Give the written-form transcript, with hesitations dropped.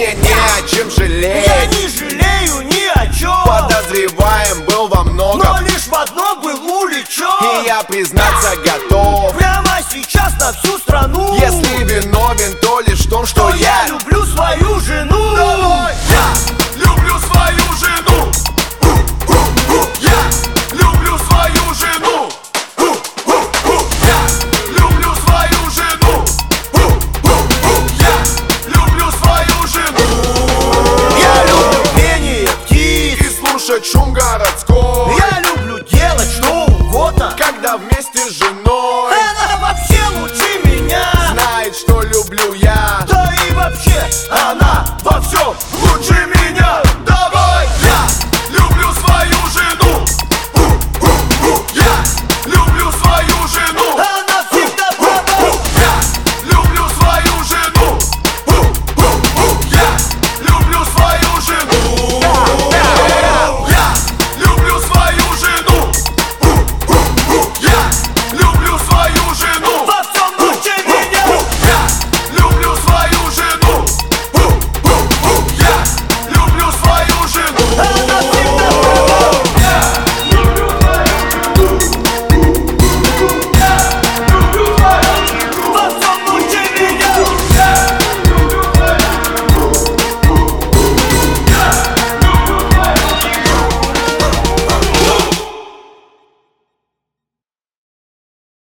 мне не о чем жалеть. Я не жалею ни о чем. Подозреваем был во многом, но лишь в одном был увлечен. и я признаться готов прямо сейчас на всю страну. если виновен, то лишь в том, что я люблю свою жену. Давай! Я люблю свою жену. Я люблю свою жену. Я люблю свою жену. Я люблю свою жену. Я люблю пение птиц И слушать шум городской. Я люблю делать что угодно, когда вместе с женой